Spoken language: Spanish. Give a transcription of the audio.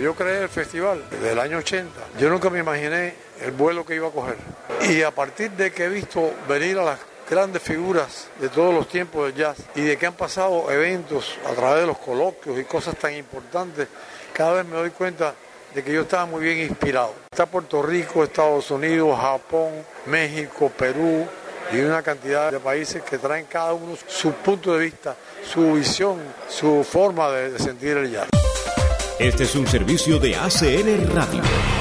yo creé el festival del año 80, yo nunca me imaginé el vuelo que iba a coger. Y a partir de que he visto venir a las grandes figuras de todos los tiempos del jazz y de que han pasado eventos a través de los coloquios y cosas tan importantes, cada vez me doy cuenta de que yo estaba muy bien inspirado. Está Puerto Rico, Estados Unidos, Japón, México, Perú y una cantidad de países que traen cada uno su punto de vista, su visión, su forma de sentir el jazz. Este es un servicio de ACN Radio.